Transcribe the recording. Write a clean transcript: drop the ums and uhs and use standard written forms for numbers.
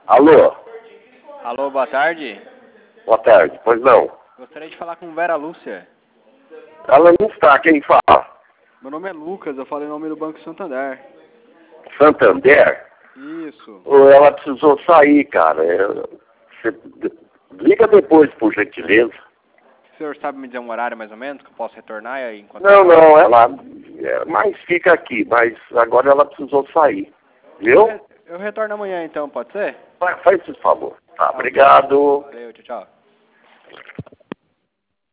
Alô? Alô, boa tarde. Boa tarde. Pois não. Gostaria de falar com Vera Lúcia. Ela não está. Quem fala? Meu nome é Lucas, eu falo em nome do Banco Santander. Santander? Isso. Ela precisou sair, cara. Você liga depois, por gentileza. O senhor sabe me dizer um horário mais ou menos que eu posso retornar e enquanto... Não, ela... Mas fica aqui. Mas agora ela precisou sair. Viu? Eu retorno amanhã então, pode ser? Faz esse favor. Tá, obrigado. Valeu, tchau, tchau.